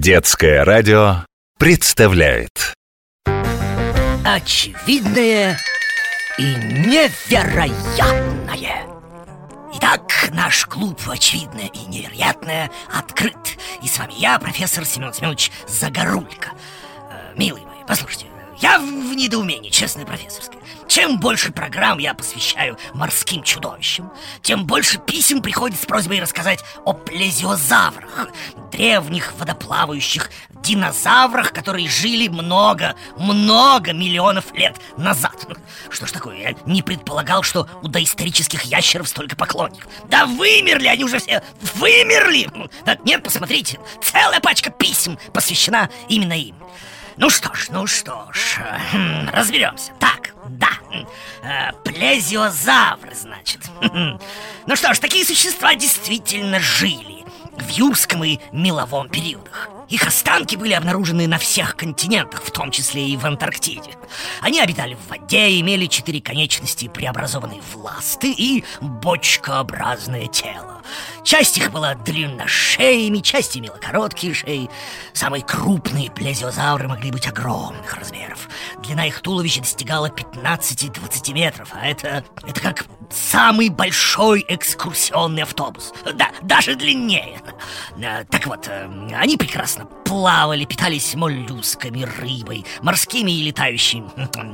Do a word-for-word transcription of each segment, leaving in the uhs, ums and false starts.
Детское радио представляет Очевидное и невероятное. Итак, наш клуб «Очевидное и невероятное» открыт. И с вами я, профессор Семен Семенович Загорулько. э, Милые мои, послушайте, я в недоумении, честное профессорское. Чем больше программ я посвящаю морским чудовищам, тем больше писем приходит с просьбой рассказать о плезиозаврах, древних водоплавающих динозаврах, которые жили много, много миллионов лет назад. Что ж такое, я не предполагал, что у доисторических ящеров столько поклонников. Да вымерли они уже все, вымерли! Так нет, посмотрите, целая пачка писем посвящена именно им. Ну что ж, ну что ж, разберемся. Так, да, э, плезиозавры, значит. Ну что ж, такие существа действительно жили в юрском и меловом периодах. Их останки были обнаружены на всех континентах, в том числе и в Антарктиде. Они обитали в воде, имели четыре конечности, преобразованные в ласты, и бочкообразное тело. Часть их была длинношеями, часть имела короткие шеи. Самые крупные плезиозавры могли быть огромных размеров. Длина их туловища достигала пятнадцати-двадцати метров, а это, это как самый большой экскурсионный автобус. Да, даже длиннее. Так вот, они прекрасно плавали, питались моллюсками, рыбой, морскими и летающими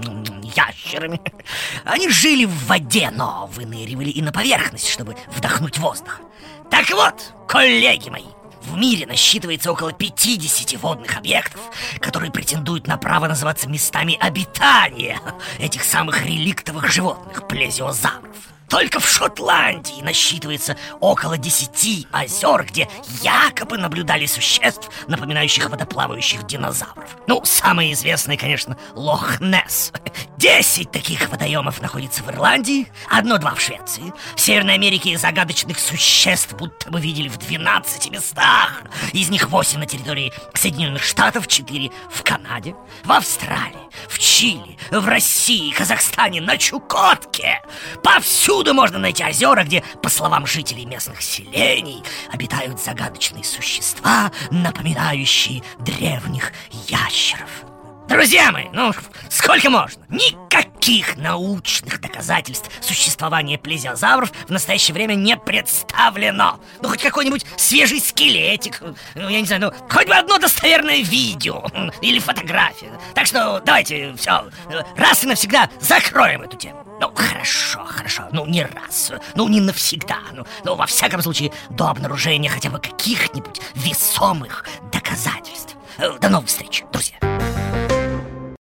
ящерами. Они жили в воде, но выныривали и на поверхность, чтобы вдохнуть воздух. Так вот, коллеги мои, в мире насчитывается около пятидесяти водных объектов, которые претендуют на право называться местами обитания этих самых реликтовых животных, плезиозавров. Только в Шотландии насчитывается около десяти озер, где якобы наблюдали существ, напоминающих водоплавающих динозавров. Ну, самое известное, конечно, Лох-Несс. Десять таких водоемов находится в Ирландии, одно-два в Швеции. В Северной Америке загадочных существ будто бы видели в двенадцати местах. Из них восемь на территории Соединенных Штатов, четыре в Канаде, в Австралии, в Чили, в России, Казахстане, на Чукотке. Повсюду можно найти озера, где, по словам жителей местных селений, обитают загадочные существа, напоминающие древних ящеров. Друзья мои, ну сколько можно? Никаких научных доказательств существования плезиозавров в настоящее время не представлено. Ну хоть какой-нибудь свежий скелетик, ну я не знаю, ну хоть бы одно достоверное видео или фотография. Так что давайте все, раз и навсегда закроем эту тему. Ну, хорошо, хорошо, ну не раз, ну не навсегда, ну, ну во всяком случае до обнаружения хотя бы каких-нибудь весомых доказательств. До новых встреч, друзья.